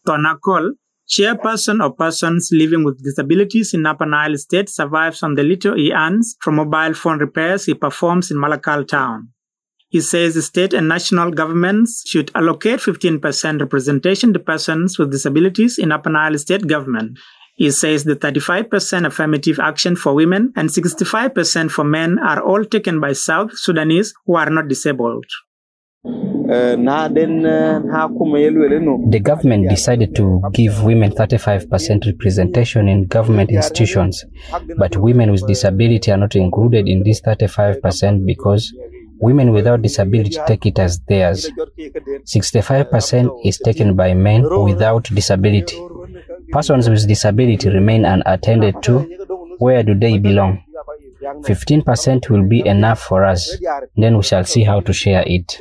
Tonakol, chairperson of persons living with disabilities in Upper Nile State, survives on the little he earns from mobile phone repairs he performs in Malakal town. He says the state and national governments should allocate 15% representation to persons with disabilities in Upper Nile State government. He says the 35% affirmative action for women and 65% for men are all taken by South Sudanese who are not disabled. The government decided to give women 35% representation in government institutions, but women with disability are not included in this 35% because women without disability take it as theirs. 65% is taken by men without disability. Persons with disability remain unattended to. Where do they belong? 15% will be enough for us. Then we shall see how to share it.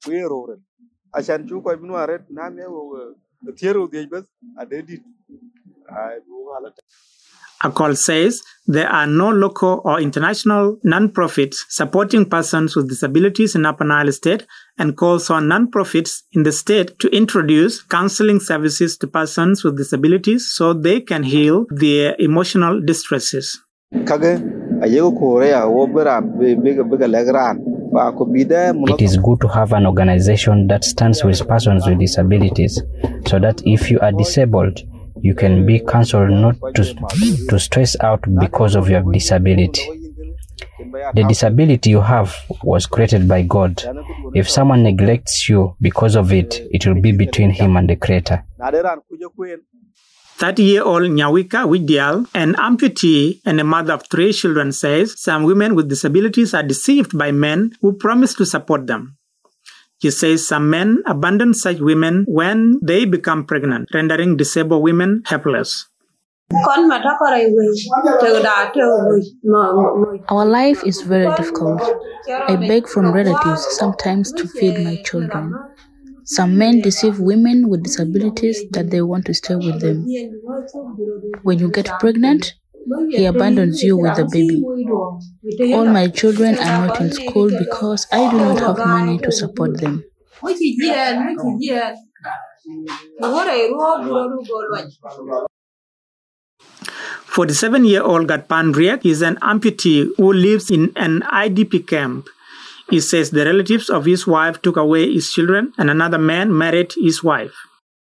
Akol says there are no local or international non-profits supporting persons with disabilities in Upper Nile State and calls on non-profits in the state to introduce counseling services to persons with disabilities so they can heal their emotional distresses. It is good to have an organization that stands with persons with disabilities so that if you are disabled, you can be counseled not to stress out because of your disability. The disability you have was created by God. If someone neglects you because of it, it will be between him and the Creator. 30-year-old Nyawika Widyal, an amputee and a mother of 3 children, says some women with disabilities are deceived by men who promise to support them. He says some men abandon such women when they become pregnant, rendering disabled women helpless. Our life is very difficult. I beg from relatives sometimes to feed my children. Some men deceive women with disabilities that they want to stay with them. When you get pregnant, he abandons you with the baby. All my children are not in school because I do not have money to support them. 47-year-old Gatpan Riek is an amputee who lives in an IDP camp. He says the relatives of his wife took away his children and another man married his wife.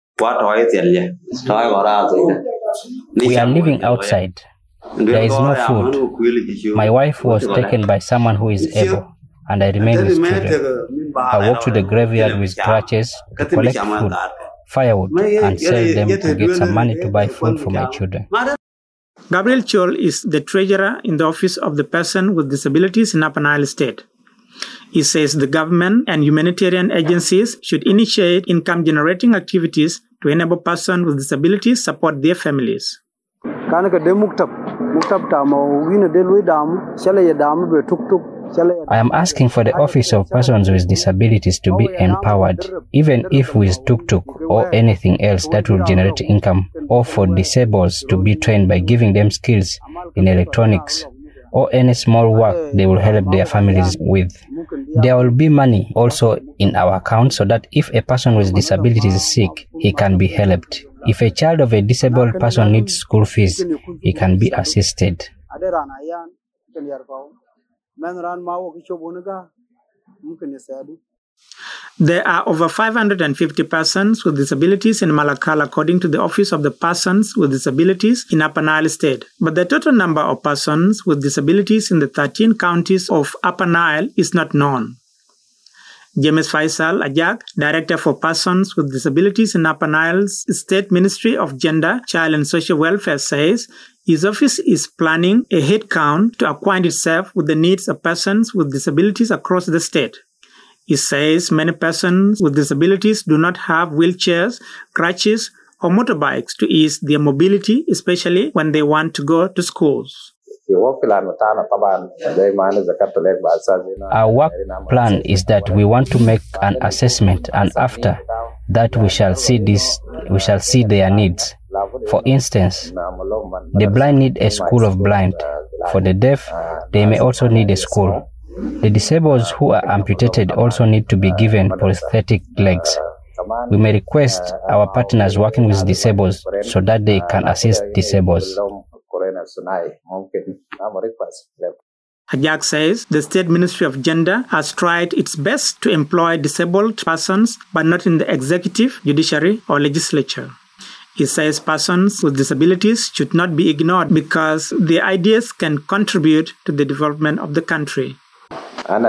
We are living outside. There is no food. My wife was taken by someone who is able, and I remain with children. I walk to the graveyard with crutches to collect food, firewood, and sell them to get some money to buy food for my children. Gabriel Chol is the treasurer in the Office of the Person with Disabilities in Upper Nile State. He says the government and humanitarian agencies should initiate income-generating activities to enable persons with disabilities support their families. I am asking for the Office of Persons with Disabilities to be empowered, even if with tuk-tuk or anything else that will generate income, or for disabled to be trained by giving them skills in electronics or any small work they will help their families with. There will be money also in our account so that if a person with disabilities is sick, he can be helped. If a child of a disabled person needs school fees, he can be assisted. There are over 550 persons with disabilities in Malakal, according to the Office of the Persons with Disabilities in Upper Nile State. But the total number of persons with disabilities in the 13 counties of Upper Nile is not known. James Faisal Ajak, Director for Persons with Disabilities in Upper Nile's State Ministry of Gender, Child and Social Welfare, says his office is planning a head count to acquaint itself with the needs of persons with disabilities across the state. He says many persons with disabilities do not have wheelchairs, crutches, or motorbikes to ease their mobility, especially when they want to go to schools. Our work plan is that we want to make an assessment, and after that we shall see their needs. For instance, the blind need a school of blind. For the deaf, they may also need a school. The disabled who are amputated also need to be given prosthetic legs. We may request our partners working with disabled so that they can assist disabled. Ajak says the State Ministry of Gender has tried its best to employ disabled persons, but not in the executive, judiciary, or legislature. He says persons with disabilities should not be ignored because their ideas can contribute to the development of the country. My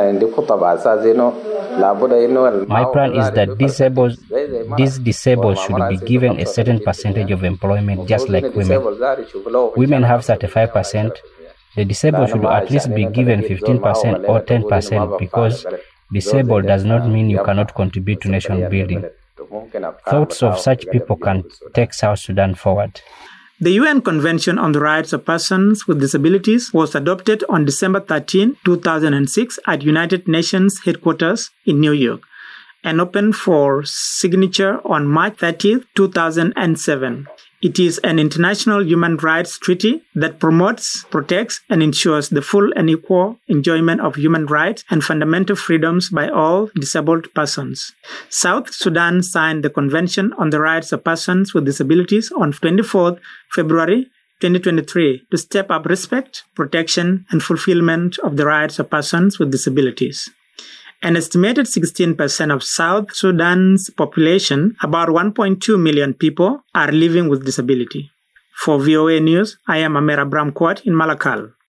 plan is that these disabled should be given a certain percentage of employment, just like women. Women have 35%. The disabled should at least be given 15% or 10% because disabled does not mean you cannot contribute to nation building. Thoughts of such people can take South Sudan forward. The UN Convention on the Rights of Persons with Disabilities was adopted on December 13, 2006 at United Nations headquarters in New York and opened for signature on March 30, 2007. It is an international human rights treaty that promotes, protects, and ensures the full and equal enjoyment of human rights and fundamental freedoms by all disabled persons. South Sudan signed the Convention on the Rights of Persons with Disabilities on 24 February 2023 to step up respect, protection, and fulfillment of the rights of persons with disabilities. An estimated 16% of South Sudan's population, about 1.2 million people, are living with disability. For VOA News, I am Amera Bramquat in Malakal.